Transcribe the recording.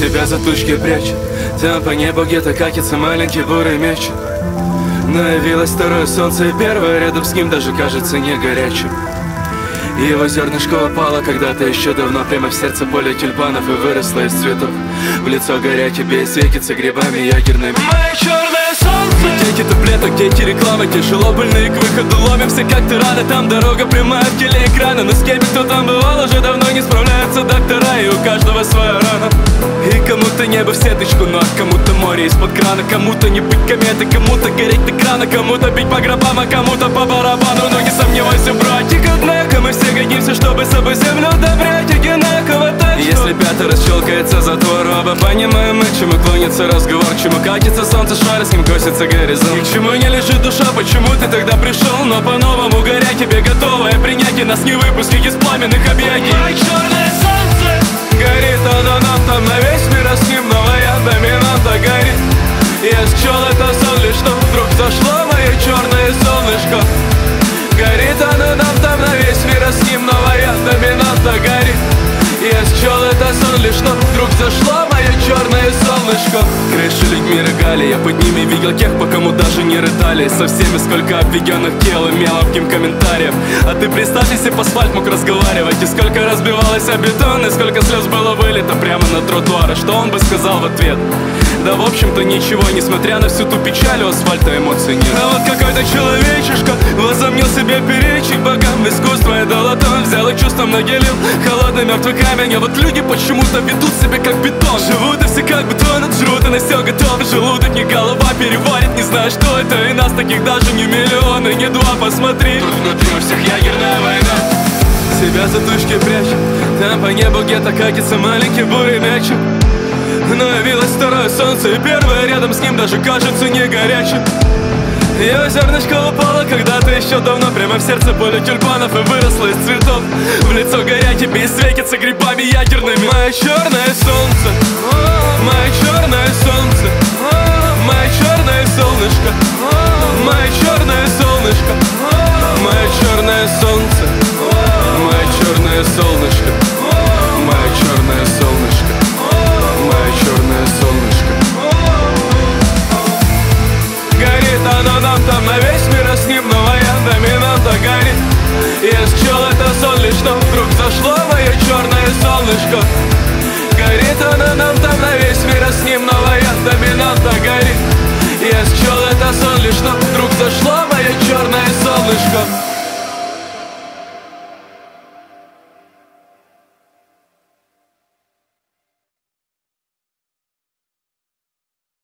себя за тучки прячет. Там по небу где-то катится маленький бурый мяч. Но явилось второе солнце, и первое рядом с ним даже кажется не горячим. И его зернышко упало когда-то еще давно прямо в сердце поля тюльпанов и выросло из цветов. В лицо горя тебе и светится грибами ягерными. Мое черное солнце! Где эти таблеток, где эти рекламы, тяжело больные к выходу ломимся как-то рано. Там дорога прямая в телеэкрана, но с кем кто там бывал, уже давно не справляются доктора, и у каждого своя рана. И кому-то небо в сеточку, ну а кому-то море из-под крана. Кому-то не быть кометы, кому-то гореть до крана, кому-то бить по гробам, а кому-то по барабану. Но не сомневайся, братик, однако мы все годимся, чтобы собой землю удобрять одинаково. Так если пятый раз щелкается затвор, оба понимаем, к чему клонится разговор, к чему катится солнце, шар, с кем косится горизонт. И к чему не лежит душа, почему ты тогда пришел, но по-новому горя тебе готовое принять, и нас не выпустить из пламенных объятий. Мое черное солнце! Горит оно нам там на весь мир, а с ним новая доминанта горит. Я счел это сон, лишь что вдруг зашло мое черное солнышко. Горит оно нам там на весь мир, а с ним новая доминанта горит. Я счел это сон, лишь что вдруг зашло мое черное солнышко. Крыши людьми рыгали, я под ними видел тех, по кому даже не рыдали. Со всеми сколько обведенных тел и мелким комментариев. А ты представь, если б асфальт мог разговаривать, и сколько разбивалось о бетон, и сколько слез было вылито прямо на тротуары. Что он бы сказал в ответ? Да в общем-то ничего, несмотря на всю ту печаль, у асфальта эмоций нет. А вот какой-то человечишка возомнил себе перечить богам искусства, и долотом взял и чувством наделил холодный мертвый камень. А вот люди почему-то ведут себя как бетон, живут и все как бы тонут, жрут и на все готовы. Желудок не голова переварит, не знаю, что это, и нас таких даже не миллион, и не два, посмотри. Тут внутри у всех ядерная война. Себя за тучки прячет, там по небу где-то катится маленький бурый мячик. Но явилось второе солнце, и первое рядом с ним даже кажется не горячим. Ее зернышко упало когда-то еще давно прямо в сердце поля тюльпанов и выросло из цветов. В лицо горя тебе и светится грибами ядерными. Мое черное солнце, мое черное солнце, мое черное солнышко, мое черное солнышко, мое черное солнце, мое черное солнышко, мое черное солнышко, мое черное солнышко. Горит оно нам там на весь мир, а с ним новая доминанта горит. Я счел это сон, лишь что вдруг зашло мое черное солнышко. Горит оно нам там на весь мир, а с ним новая доминанта горит. Я счел это сон, лишь что вдруг зашло